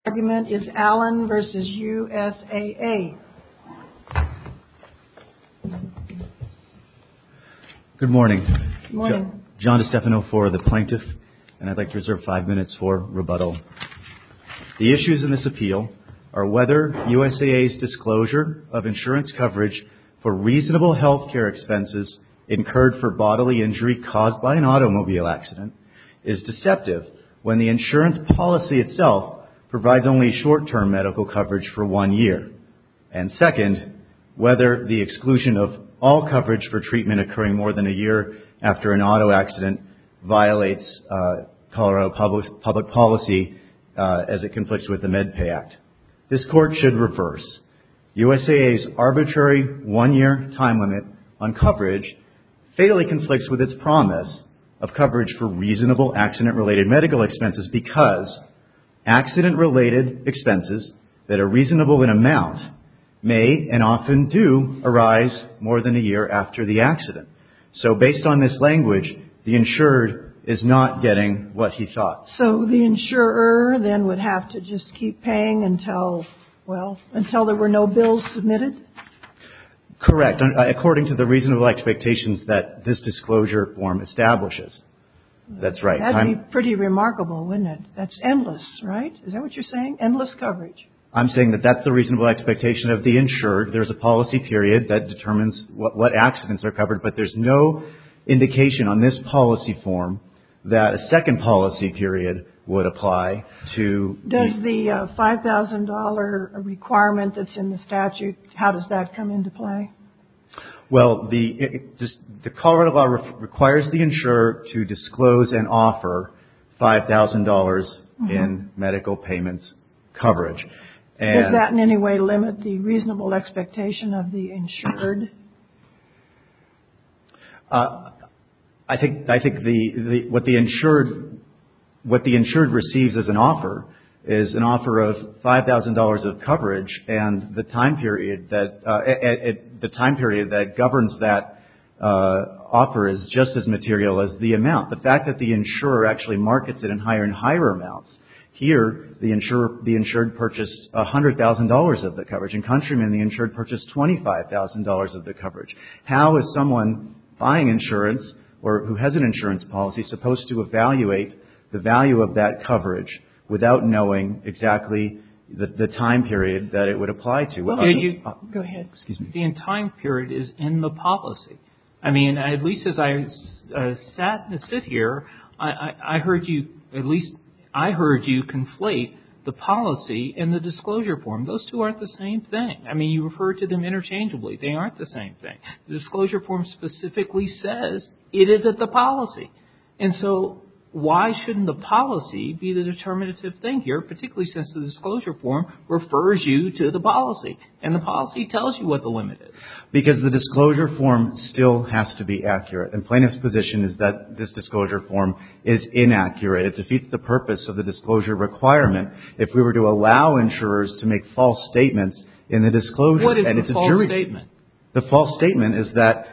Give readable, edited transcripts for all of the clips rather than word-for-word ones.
Argument is Allen versus USAA. Good morning. Good morning. John DeStefano for the plaintiff, and I'd like to reserve 5 minutes for rebuttal. The issues in this appeal are whether USAA's disclosure of insurance coverage for reasonable health care expenses incurred for bodily injury caused by an automobile accident is deceptive when the insurance policy itself provides only short-term medical coverage for 1 year. And second, whether the exclusion of all coverage for treatment occurring more than a year after an auto accident violates Colorado public policy as it conflicts with the MedPay Act. This court should reverse. USAA's arbitrary 1-year time limit on coverage fatally conflicts with its promise of coverage for reasonable accident-related medical expenses because accident-related expenses that are reasonable in amount may and often do arise more than a year after the accident. So based on this language, the insured is not getting what he thought. So the insurer then would have to just keep paying until there were no bills submitted? Correct, according to the reasonable expectations that this disclosure form establishes. That's right. That'd be pretty remarkable, wouldn't it? That's endless, right? Is that what you're saying? Endless coverage. I'm saying that that's the reasonable expectation of the insured. There's a policy period that determines what accidents are covered, but there's no indication on this policy form that a second policy period would apply to... Does the $5,000 requirement that's in the statute, how does that come into play? Well, the Colorado law requires the insurer to disclose and offer $5,000 in medical payments coverage. And does that in any way limit the reasonable expectation of the insured? I think what the insured receives as an offer is an offer of $5,000 of coverage, and the time period that governs that offer is just as material as the amount. The fact that the insurer actually markets it in higher and higher amounts. Here, the insured purchased $100,000 of the coverage. In Countryman, the insured purchased $25,000 of the coverage. How is someone buying insurance or who has an insurance policy supposed to evaluate the value of that coverage without knowing exactly the time period that it would apply to? Go ahead. Excuse me. The time period is in the policy. I mean, at least as I sit here, I heard you conflate the policy and the disclosure form. Those two aren't the same thing. I mean, you refer to them interchangeably. They aren't the same thing. The disclosure form specifically says it is at the policy. And so why shouldn't the policy be the determinative thing here, particularly since the disclosure form refers you to the policy, and the policy tells you what the limit is? Because the disclosure form still has to be accurate, and plaintiff's position is that this disclosure form is inaccurate. It defeats the purpose of the disclosure requirement if we were to allow insurers to make false statements in the disclosure. What is the false statement? The false statement is that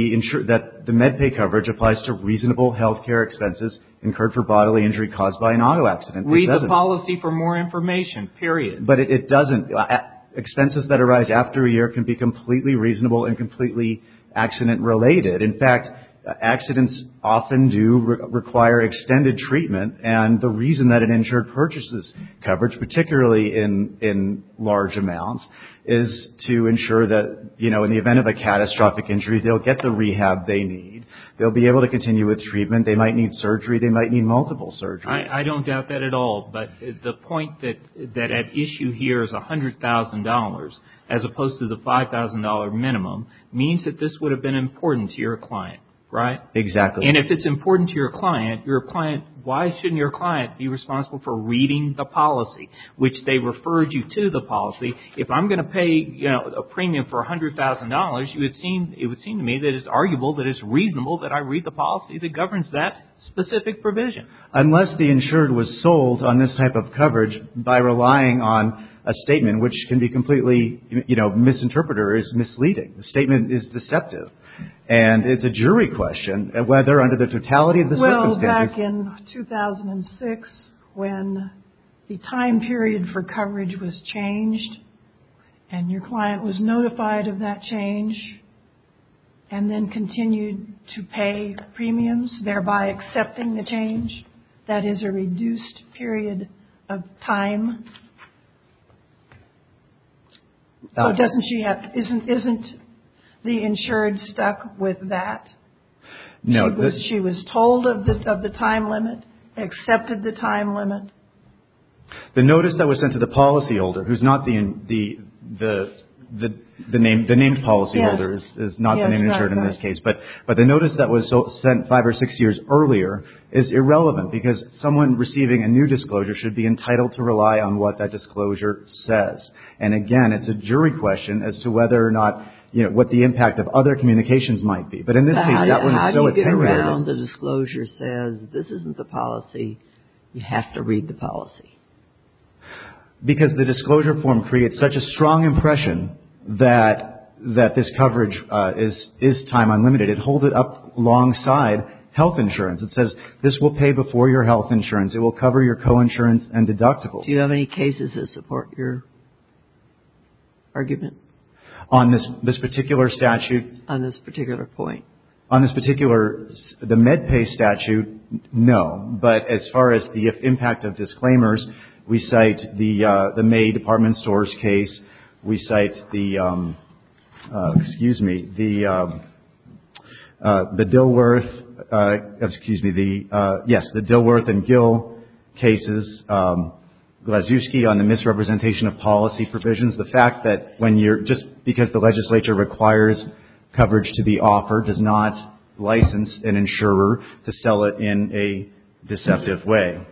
that the MedPay coverage applies to reasonable health care expenses incurred for bodily injury caused by an auto accident. Read the policy for more information, period. But it doesn't. Expenses that arise after a year can be completely reasonable and completely accident-related. In fact, accidents often do require extended treatment, and the reason that an insured purchases coverage, particularly in large amounts, is to ensure that, in the event of a catastrophic injury, they'll get the rehab they need. They'll be able to continue with treatment. They might need surgery. They might need multiple surgeries. I don't doubt that at all, but the point that at issue here is $100,000 as opposed to the $5,000 minimum means that this would have been important to your client. Right? Exactly. And if it's important to your client, why shouldn't your client be responsible for reading the policy, which they referred you to the policy? If I'm going to pay, a premium for $100,000, it would seem to me that it's arguable that it's reasonable that I read the policy that governs that specific provision. Unless the insured was sold on this type of coverage by relying on a statement which can be completely, misinterpreted or is misleading. The statement is deceptive. And it's a jury question whether under the totality of the circumstances. Well, back in 2006, when the time period for coverage was changed, and your client was notified of that change, and then continued to pay premiums, thereby accepting the change. That is a reduced period of time. So isn't the insured stuck with that? No. She was told of the time limit, accepted the time limit. The notice that was sent to the policyholder, who's not the named policyholder, is not the named insured in this case. But the notice that was sent 5 or 6 years earlier is irrelevant, because someone receiving a new disclosure should be entitled to rely on what that disclosure says. And again, it's a jury question as to whether or not, what the impact of other communications might be. But in this case, that one is so attenuated. How do you get around the disclosure says this isn't the policy, you have to read the policy? Because the disclosure form creates such a strong impression that this coverage is time unlimited. It holds it up alongside health insurance. It says this will pay before your health insurance. It will cover your coinsurance and deductibles. Do you have any cases that support your argument? On this particular statute? On this particular point? On this particular, the MedPay statute, no. But as far as the impact of disclaimers, we cite the May department stores case. We cite the Dilworth, the Dilworth and Gill cases. Glazewski on the misrepresentation of policy provisions. The fact that just because the legislature requires coverage to be offered does not license an insurer to sell it in a deceptive way.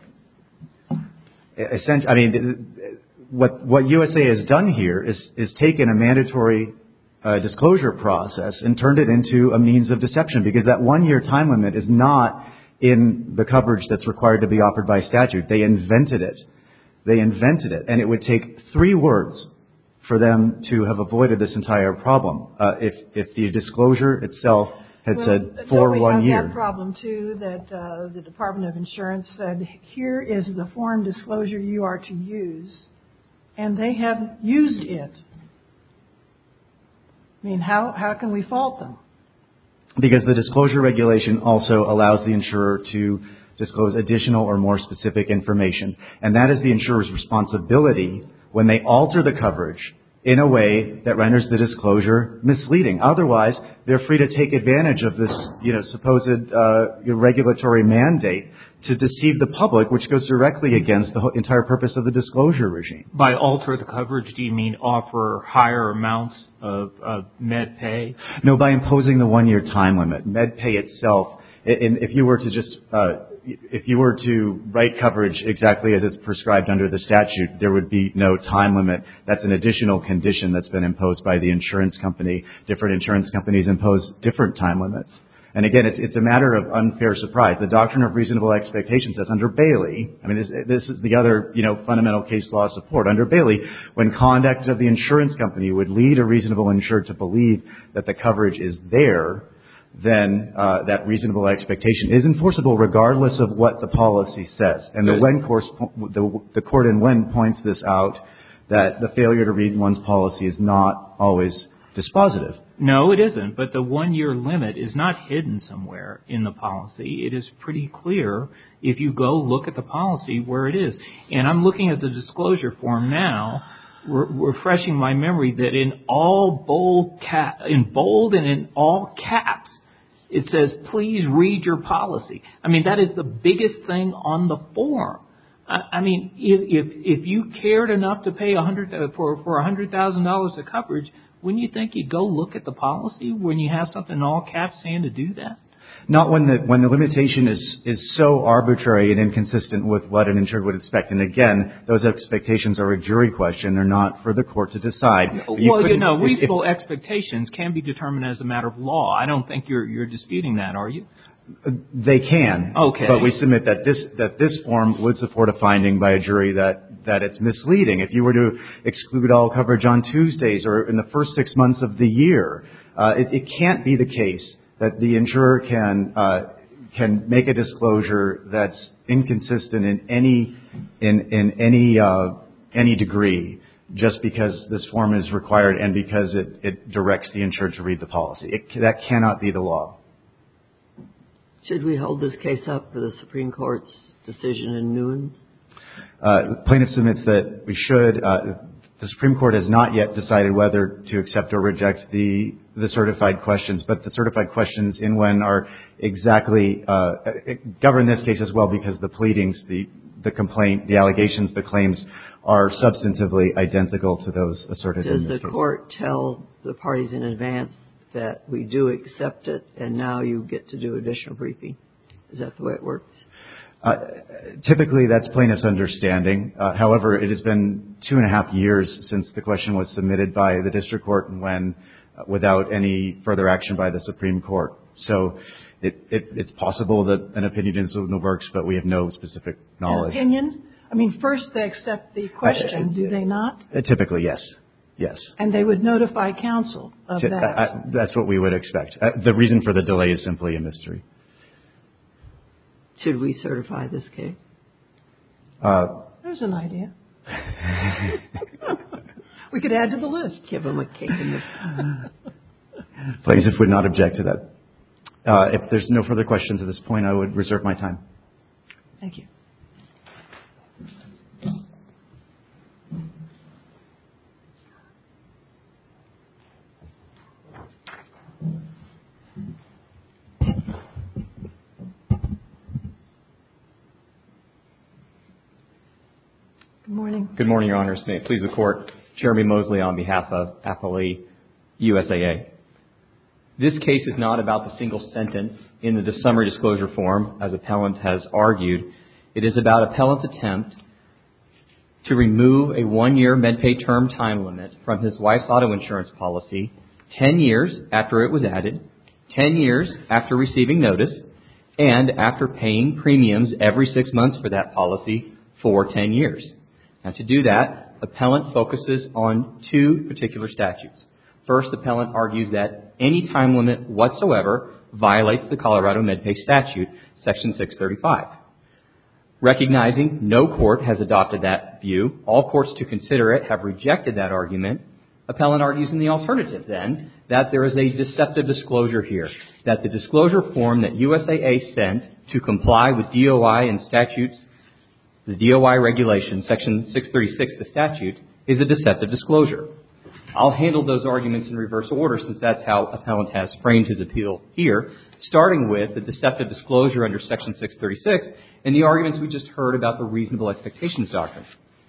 What USA has done here is taken a mandatory disclosure process and turned it into a means of deception, because that 1-year time limit is not in the coverage that's required to be offered by statute. They invented it. And it would take 3 words for them to have avoided this entire problem. If the disclosure itself had said for 1 year. We have that problem too, that the Department of Insurance said, here is the form disclosure you are to use, and they have used it. I mean, how can we fault them? Because the disclosure regulation also allows the insurer to disclose additional or more specific information. And that is the insurer's responsibility when they alter the coverage in a way that renders the disclosure misleading. Otherwise, they're free to take advantage of this, supposed regulatory mandate to deceive the public, which goes directly against the entire purpose of the disclosure regime. By alter the coverage, do you mean offer higher amounts of MedPay? No, by imposing the 1-year time limit. MedPay itself, if you were to write coverage exactly as it's prescribed under the statute, there would be no time limit. That's an additional condition that's been imposed by the insurance company. Different insurance companies impose different time limits. And again, it's a matter of unfair surprise. The doctrine of reasonable expectation says under Bailey, this is the other, fundamental case law support. Under Bailey, when conduct of the insurance company would lead a reasonable insured to believe that the coverage is there, then that reasonable expectation is enforceable regardless of what the policy says. And the court in Wen points this out, that the failure to read one's policy is not always dispositive. No, it isn't. But the 1-year limit is not hidden somewhere in the policy. It is pretty clear if you go look at the policy where it is. And I'm looking at the disclosure form now, refreshing my memory that in bold and in all caps, it says, please read your policy. That is the biggest thing on the form. If you cared enough to pay for $100,000 of coverage, wouldn't you think you'd go look at the policy when you have something in all caps saying to do that? Not when the limitation is so arbitrary and inconsistent with what an insured would expect. And again, those expectations are a jury question. They're not for the court to decide. Reasonable expectations can be determined as a matter of law. I don't think you're disputing that, are you? They can. Okay. But we submit that this form would support a finding by a jury that it's misleading. If you were to exclude all coverage on Tuesdays or in the first 6 months of the year, it can't be the case that the insurer can make a disclosure that's inconsistent in any degree just because this form is required and because it directs the insured to read the policy. That cannot be the law. Should we hold this case up for the Supreme Court's decision in Nguyen? Plaintiff submits that we should. The Supreme Court has not yet decided whether to accept or reject the certified questions, but the certified questions in Nguyen are exactly govern this case as well because the pleadings, the complaint, the allegations, the claims are substantively identical to those asserted in this case. Does the court tell the parties in advance that we do accept it and now you get to do additional briefing? Is that the way it works? Typically, that's plaintiff's understanding. However, it has been 2.5 years since the question was submitted by the district court and when without any further action by the Supreme Court. So it's possible that an opinion is in the works, but we have no specific knowledge. An opinion? I mean, first they accept the question, do they not? Typically, yes. Yes. And they would notify counsel of that. That's what we would expect. The reason for the delay is simply a mystery. Should we certify this case? There's an idea. We could add to the list. Give them a cake in the... Plaintiff would not object to that. If there's no further questions at this point, I would reserve my time. Thank you. Good morning. Good morning, Your Honors. May it please the Court. Jeremy Mosley on behalf of Appellee USAA. This case is not about the single sentence in the summary disclosure form, as appellant has argued. It is about appellant's attempt to remove a 1-year MedPay term time limit from his wife's auto insurance policy 10 years after it was added, 10 years after receiving notice, and after paying premiums every 6 months for that policy for 10 years. Now, to do that, appellant focuses on 2 particular statutes. First, appellant argues that any time limit whatsoever violates the Colorado MedPay statute, Section 635. Recognizing no court has adopted that view, all courts to consider it have rejected that argument. Appellant argues in the alternative, then, that there is a deceptive disclosure here, that the disclosure form that USAA sent to comply with DOI and statutes, the DOI regulation, Section 636, the statute, is a deceptive disclosure. I'll handle those arguments in reverse order since that's how appellant has framed his appeal here, starting with the deceptive disclosure under Section 636 and the arguments we just heard about the reasonable expectations doctrine.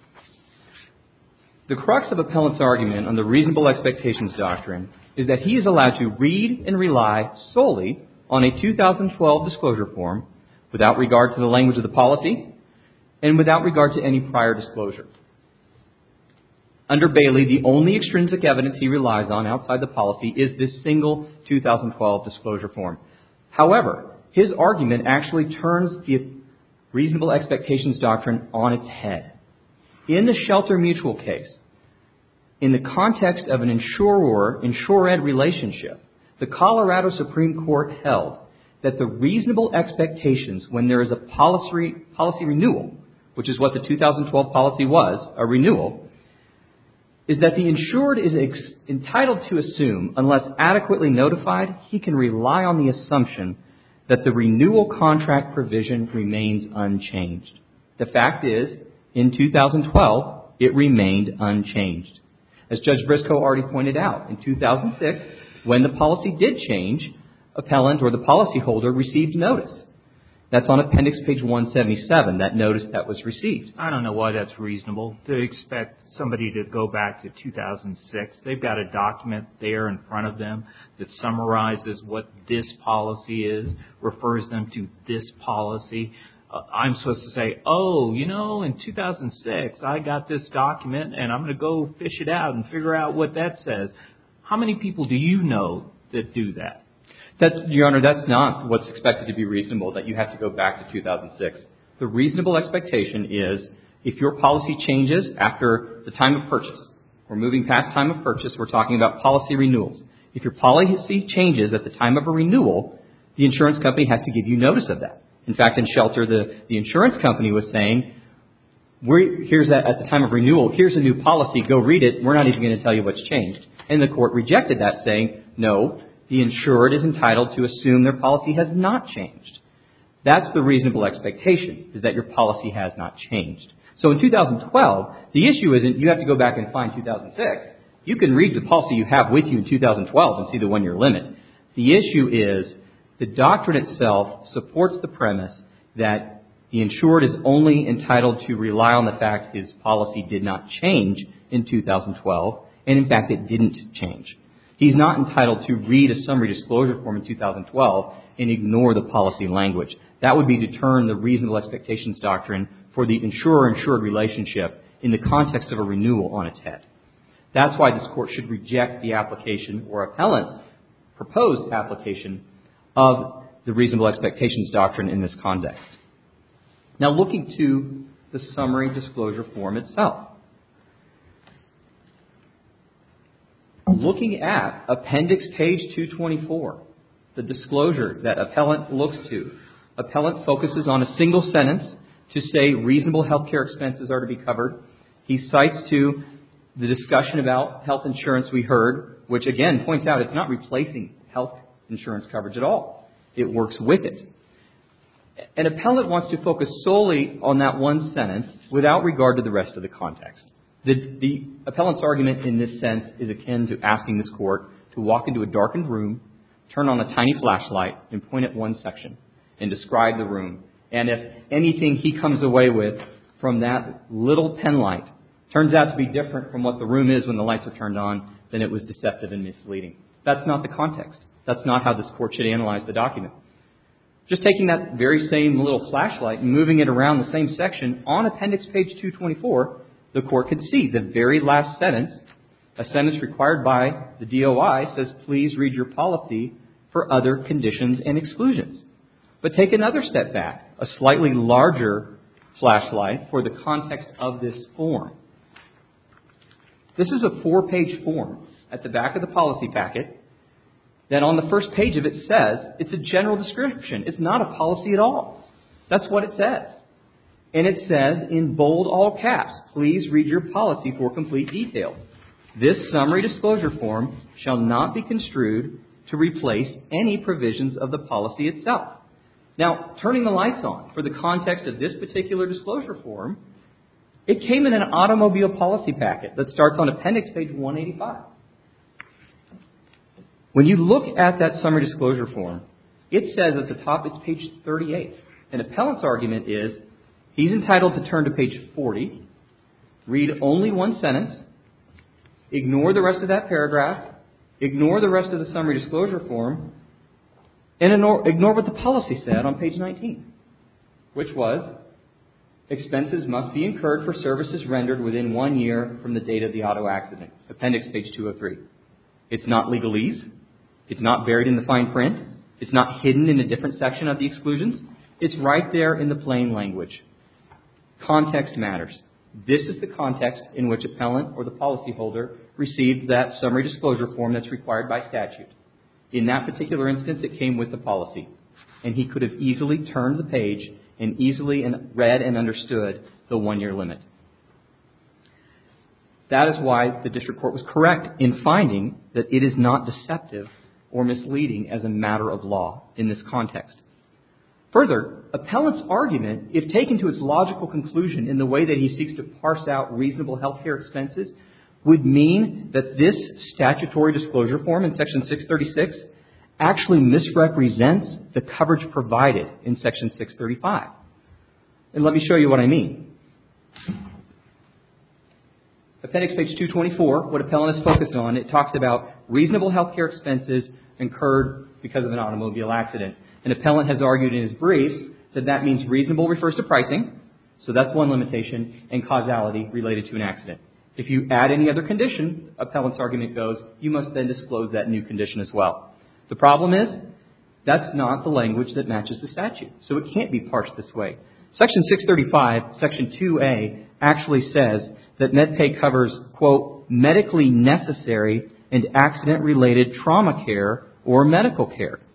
The crux of appellant's argument on the reasonable expectations doctrine is that he is allowed to read and rely solely on a 2012 disclosure form without regard to the language of the policy and without regard to any prior disclosure. Under Bailey, the only extrinsic evidence he relies on outside the policy is this single 2012 disclosure form. However, his argument actually turns the reasonable expectations doctrine on its head. In the Shelter Mutual case, in the context of an insurer-insured relationship, the Colorado Supreme Court held that the reasonable expectations when there is a policy renewal, which is what the 2012 policy was, a renewal, is that the insured is entitled to assume, unless adequately notified, he can rely on the assumption that the renewal contract provision remains unchanged. The fact is, in 2012, it remained unchanged. As Judge Briscoe already pointed out, in 2006, when the policy did change, appellant or the policyholder received notice. That's on appendix page 177, that notice that was received. I don't know why that's reasonable to expect somebody to go back to 2006. They've got a document there in front of them that summarizes what this policy is, refers them to this policy. I'm supposed to say, in 2006, I got this document and I'm going to go fish it out and figure out what that says. How many people do you know that do that? Your Honor, that's not what's expected to be reasonable, that you have to go back to 2006. The reasonable expectation is if your policy changes after the time of purchase, we're moving past time of purchase, we're talking about policy renewals. If your policy changes at the time of a renewal, the insurance company has to give you notice of that. In fact, in Shelter, the insurance company was saying, here's at the time of renewal, here's a new policy, go read it, we're not even going to tell you what's changed. And the court rejected that, saying, no, the insured is entitled to assume their policy has not changed. That's the reasonable expectation, is that your policy has not changed. So in 2012, the issue isn't you have to go back and find 2006. You can read the policy you have with you in 2012 and see the one-year limit. The issue is the doctrine itself supports the premise that the insured is only entitled to rely on the fact his policy did not change in 2012, and in fact it didn't change. He's not entitled to read a summary disclosure form in 2012 and ignore the policy language. That would be to turn the reasonable expectations doctrine for the insurer-insured relationship in the context of a renewal on its head. That's why this court should reject the application or appellant's proposed application of the reasonable expectations doctrine in this context. Now, looking to the summary disclosure form itself. Looking at appendix page 224, the disclosure that appellant looks to, appellant focuses on a single sentence to say reasonable health care expenses are to be covered. He cites to the discussion about health insurance we heard, which again points out it's not replacing health insurance coverage at all. It works with it. An appellant wants to focus solely on that one sentence without regard to the rest of the context. The appellant's argument in this sense is akin to asking this court to walk into a darkened room, turn on a tiny flashlight, and point at one section and describe the room. And if anything he comes away with from that little pen light turns out to be different from what the room is when the lights are turned on, then it was deceptive and misleading. That's not the context. That's not how this court should analyze the document. Just taking that very same little flashlight and moving it around the same section on appendix page 224, the court could see the very last sentence, a sentence required by the DOI, says, please read your policy for other conditions and exclusions. But take another step back, a slightly larger flashlight for the context of this form. This is a 4-page form at the back of the policy packet that on the first page of it says it's a general description. It's not a policy at all. That's what it says. And it says in bold all caps, please read your policy for complete details. This summary disclosure form shall not be construed to replace any provisions of the policy itself. Now, turning the lights on for the context of this particular disclosure form, it came in an automobile policy packet that starts on appendix page 185. When you look at that summary disclosure form, it says at the top it's page 38. An appellant's argument is he's entitled to turn to page 40, read only one sentence, ignore the rest of that paragraph, ignore the rest of the summary disclosure form, and ignore what the policy said on page 19, which was expenses must be incurred for services rendered within 1 year from the date of the auto accident. Appendix page 203. It's not legalese. It's not buried in the fine print. It's not hidden in a different section of the exclusions. It's right there in the plain language. Context matters. This is the context in which appellant or the policyholder received that summary disclosure form that's required by statute. In that particular instance, it came with the policy. And he could have easily turned the page and easily read and understood the 1 year limit. That is why the district court was correct in finding that it is not deceptive or misleading as a matter of law in this context. Further, appellant's argument, if taken to its logical conclusion in the way that he seeks to parse out reasonable health care expenses, would mean that this statutory disclosure form in Section 636 actually misrepresents the coverage provided in Section 635. And let me show you what I mean. Appendix page 224, what appellant is focused on, it talks about reasonable health care expenses incurred because of an automobile accident. An appellant has argued in his briefs that that means reasonable refers to pricing, so that's one limitation, and causality related to an accident. If you add any other condition, appellant's argument goes, you must then disclose that new condition as well. The problem is, that's not the language that matches the statute, so it can't be parsed this way. Section 635, Section 2A, actually says that MedPay covers, quote, medically necessary and accident-related trauma care or medical care.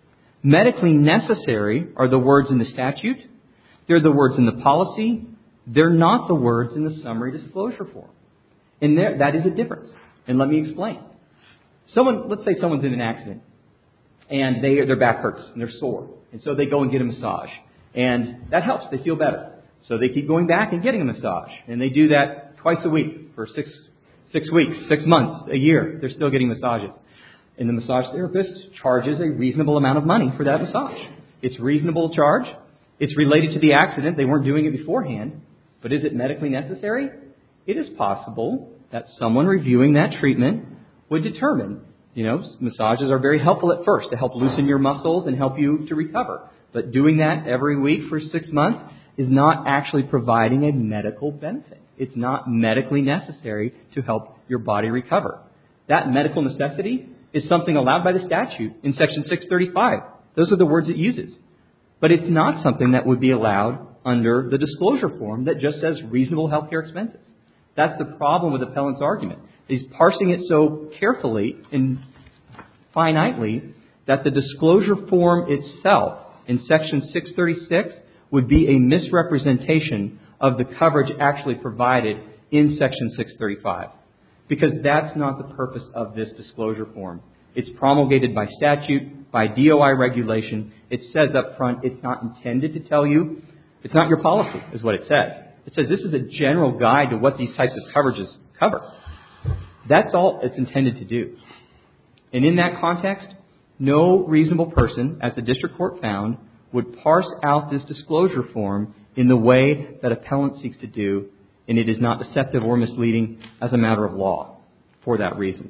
Medically necessary are the words in the statute. They're the words in the policy. They're not the words in the summary disclosure form. And that is a difference. And let me explain. Let's say someone's in an accident and their back hurts and they're sore. And so they go and get a massage. And that helps. They feel better. So they keep going back and getting a massage. And they do that twice a week for 6 weeks, 6 months, a year. They're still getting massages. And the massage therapist charges a reasonable amount of money for that massage. It's reasonable charge. It's related to the accident. They weren't doing it beforehand. But is it medically necessary? It is possible that someone reviewing that treatment would determine, massages are very helpful at first to help loosen your muscles and help you to recover. But doing that every week for 6 months is not actually providing a medical benefit. It's not medically necessary to help your body recover. That medical necessity is something allowed by the statute in Section 635. Those are the words it uses. But it's not something that would be allowed under the disclosure form that just says reasonable health care expenses. That's the problem with appellant's argument. He's parsing it so carefully and finitely that the disclosure form itself in Section 636 would be a misrepresentation of the coverage actually provided in Section 635. Because that's not the purpose of this disclosure form. It's promulgated by statute, by DOI regulation. It says up front it's not intended to tell you. It's not your policy, is what it says. It says this is a general guide to what these types of coverages cover. That's all it's intended to do. And in that context, no reasonable person, as the district court found, would parse out this disclosure form in the way that appellant seeks to do, and it is not deceptive or misleading as a matter of law for that reason.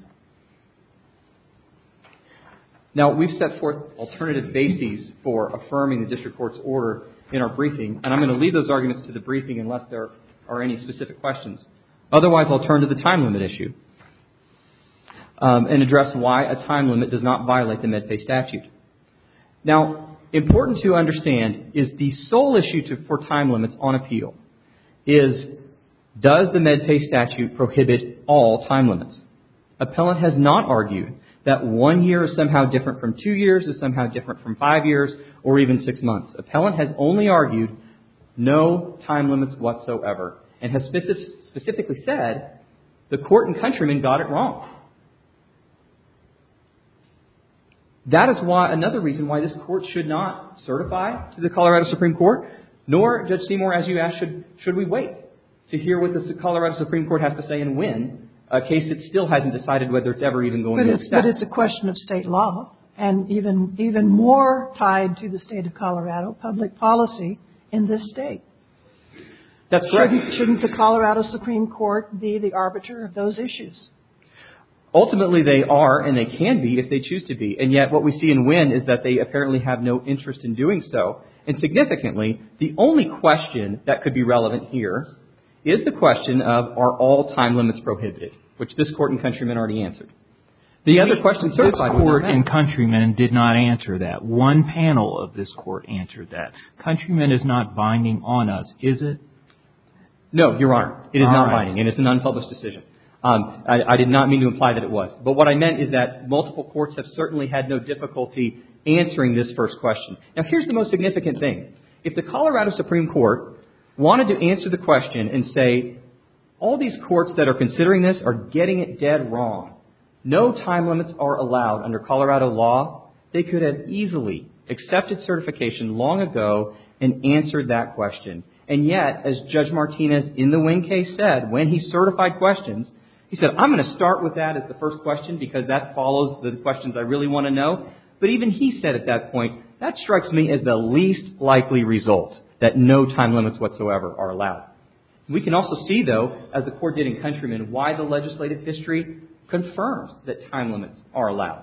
Now, we've set forth alternative bases for affirming the district court's order in our briefing, and I'm going to leave those arguments to the briefing unless there are any specific questions. Otherwise, I'll turn to the time limit issue and address why a time limit does not violate the MedPay statute. Now, important to understand is the sole issue for time limits on appeal is, does the MedPay statute prohibit all time limits? Appellant has not argued that 1 year is somehow different from 2 years, is somehow different from 5 years, or even 6 months. Appellant has only argued no time limits whatsoever, and has specifically said the court in Countryman got it wrong. That is why another reason why this court should not certify to the Colorado Supreme Court, nor, Judge Seymour, as you asked, should we wait to hear what the Colorado Supreme Court has to say and when a case that still hasn't decided whether it's ever even going to accept. But it's a question of state law, and even more tied to the state of Colorado, public policy in this state. That's correct. Shouldn't the Colorado Supreme Court be the arbiter of those issues? Ultimately, they are, and they can be if they choose to be. And yet what we see in Wynn is that they apparently have no interest in doing so. And significantly, the only question that could be relevant here is the question of, are all time limits prohibited, which this court in Countryman already answered. The other question certified. This court in Countryman did not answer that. One panel of this court answered that. Countryman is not binding on us, is it? No, Your Honor. It is not binding, and it's an unpublished decision. I did not mean to imply that it was. But what I meant is that multiple courts have certainly had no difficulty answering this first question. Now, here's the most significant thing. If the Colorado Supreme Court wanted to answer the question and say, all these courts that are considering this are getting it dead wrong, no time limits are allowed under Colorado law, they could have easily accepted certification long ago and answered that question. And yet, as Judge Martinez in the Wynn case said, when he certified questions, he said, I'm going to start with that as the first question because that follows the questions I really want to know. But even he said at that point, that strikes me as the least likely result, that no time limits whatsoever are allowed. We can also see, though, as the court did in Countryman, why the legislative history confirms that time limits are allowed.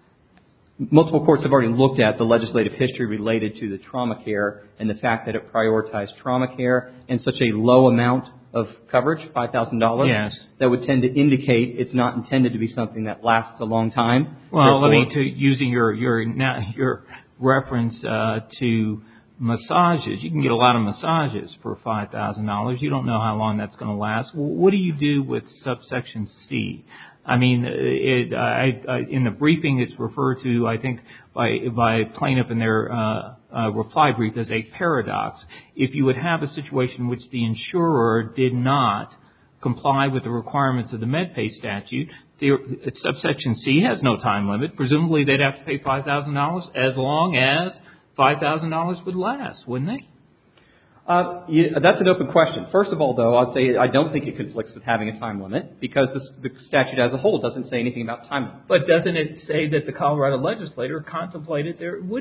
Multiple courts have already looked at the legislative history related to the trauma care and the fact that it prioritized trauma care and such a low amount of coverage, $5,000, yes, that would tend to indicate it's not intended to be something that lasts a long time. Well, using your reference to massages. You can get a lot of massages for $5,000. You don't know how long that's going to last. What do you do with subsection C? I mean, in the briefing, it's referred to, I think, by plaintiff in their reply brief as a paradox. If you would have a situation in which the insurer did not comply with the requirements of the MedPay statute, subsection C has no time limit. Presumably, they'd have to pay $5,000 as long as $5,000 would last, wouldn't they? That's an open question. First of all, though, I'd say I don't think it conflicts with having a time limit because the statute as a whole doesn't say anything about time limits. But doesn't it say that the Colorado legislature contemplated there would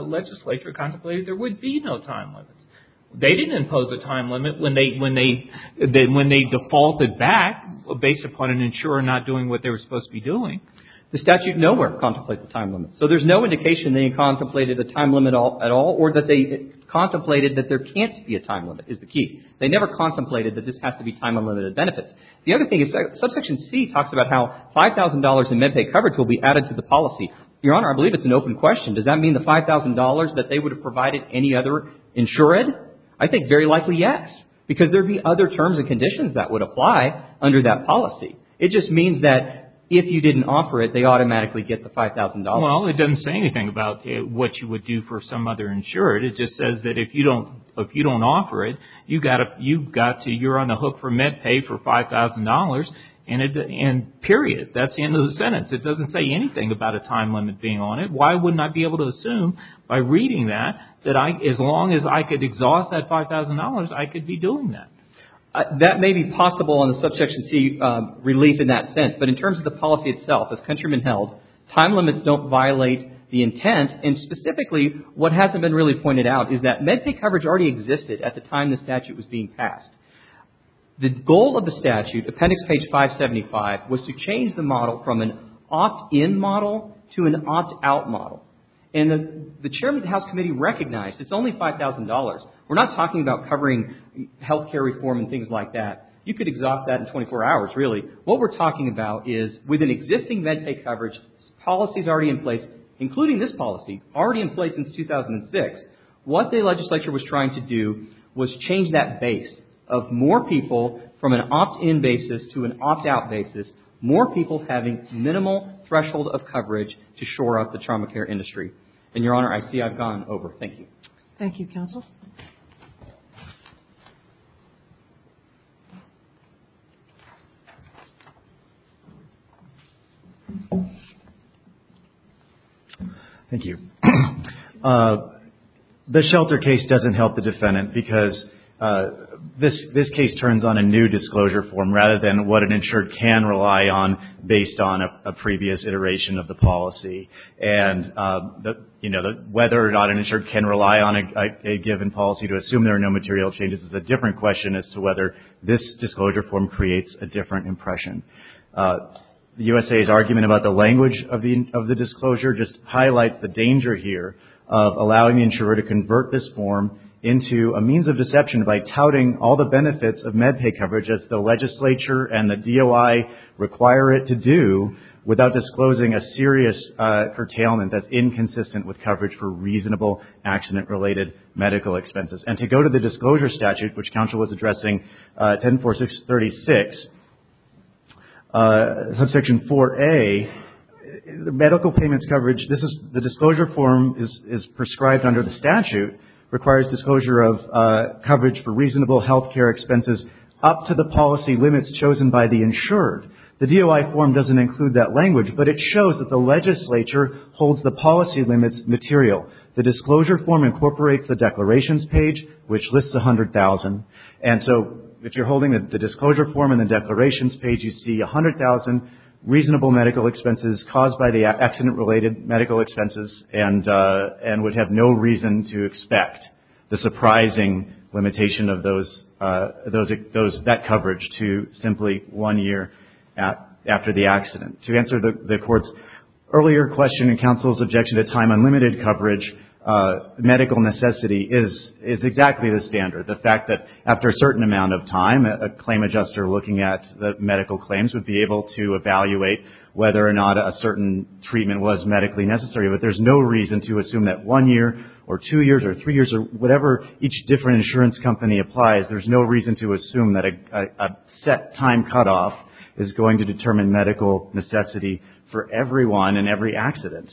be no time limits? They didn't impose a time limit when they defaulted back based upon an insurer not doing what they were supposed to be doing. The statute nowhere contemplates a time limit. So there's no indication they contemplated a time limit at all or that they contemplated that there can't be a time limit is the key. They never contemplated that this has to be time unlimited benefits. The other thing is subsection C talks about how $5,000 in MedPay coverage will be added to the policy. Your Honor, I believe it's an open question. Does that mean the $5,000 that they would have provided any other insured? I think very likely yes, because there'd be other terms and conditions that would apply under that policy. It just means that if you didn't offer it, they automatically get the $5,000. Well, it doesn't say anything about what you would do for some other insured. It just says that if you don't offer it, you're on the hook for MedPay for $5,000, and period. That's the end of the sentence. It doesn't say anything about a time limit being on it. Why wouldn't I be able to assume by reading that as long as I could exhaust that $5,000, I could be doing that? That may be possible on the subsection C relief in that sense, but in terms of the policy itself, as Countryman held, time limits don't violate the intent, and specifically what hasn't been really pointed out is that MedPay coverage already existed at the time the statute was being passed. The goal of the statute, appendix page 575, was to change the model from an opt-in model to an opt-out model. And the chairman of the House Committee recognized it's only $5,000. We're not talking about covering health care reform and things like that. You could exhaust that in 24 hours, really. What we're talking about is with an existing MedPay coverage, policies already in place, including this policy, already in place since 2006, what the legislature was trying to do was change that base of more people from an opt-in basis to an opt-out basis, more people having minimal threshold of coverage to shore up the trauma care industry. And, Your Honor, I see I've gone over. Thank you. Thank you, counsel. Thank you. The shelter case doesn't help the defendant because this case turns on a new disclosure form rather than what an insured can rely on based on a previous iteration of the policy. And whether or not an insured can rely on a given policy to assume there are no material changes is a different question as to whether this disclosure form creates a different impression. The USA's argument about the language of the disclosure just highlights the danger here of allowing the insurer to convert this form into a means of deception by touting all the benefits of MedPay coverage as the legislature and the DOI require it to do without disclosing a serious curtailment that's inconsistent with coverage for reasonable accident-related medical expenses. And to go to the disclosure statute, which counsel was addressing, 104636, subsection 4A, the medical payments coverage, the disclosure form is prescribed under the statute, requires disclosure of coverage for reasonable health care expenses up to the policy limits chosen by the insured. The DOI form doesn't include that language, but it shows that the legislature holds the policy limits material. The disclosure form incorporates the declarations page, which lists 100,000. And so if you're holding the disclosure form and the declarations page, you see 100,000 reasonable medical expenses caused by the accident-related medical expenses and would have no reason to expect the surprising limitation of that coverage to simply 1 year after the accident. To answer the court's earlier question and counsel's objection to time unlimited coverage, medical necessity is exactly the standard. The fact that after a certain amount of time, a claim adjuster looking at the medical claims would be able to evaluate whether or not a certain treatment was medically necessary. But there's no reason to assume that 1 year or 2 years or 3 years or whatever each different insurance company applies, there's no reason to assume that a set time cutoff is going to determine medical necessity for everyone in every accident.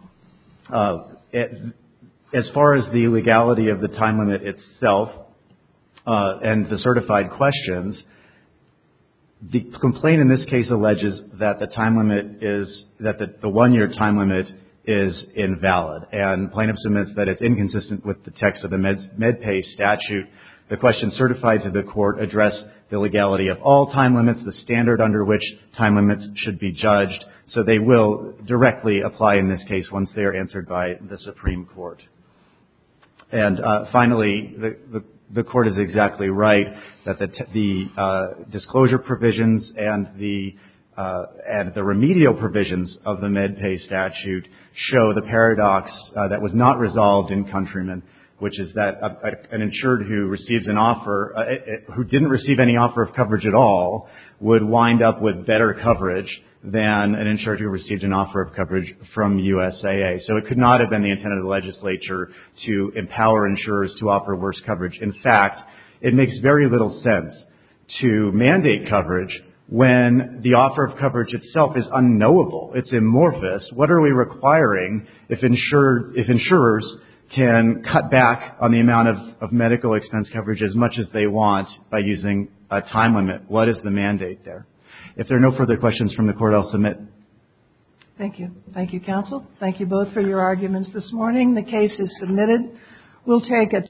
As far as the legality of the time limit itself and the certified questions, the complaint in this case alleges that the time limit is that the 1 year time limit is invalid, and plaintiff submits that it's inconsistent with the text of the MedPay statute. The questions certified to the court address the legality of all time limits, the standard under which time limits should be judged, so they will directly apply in this case once they are answered by the Supreme Court. And finally, the court is exactly right that the disclosure provisions and the remedial provisions of the MedPay statute show the paradox that was not resolved in Countryman, which is that an insured who receives an offer, who didn't receive any offer of coverage at all, would wind up with better coverage than an insured who received an offer of coverage from USAA. So it could not have been the intent of the legislature to empower insurers to offer worse coverage. In fact, it makes very little sense to mandate coverage when the offer of coverage itself is unknowable. It's amorphous. What are we requiring if insurers can cut back on the amount of medical expense coverage as much as they want by using a time limit? What is the mandate there? If there are no further questions from the court, I'll submit. Thank you. Thank you, counsel. Thank you both for your arguments this morning. The case is submitted. We'll take a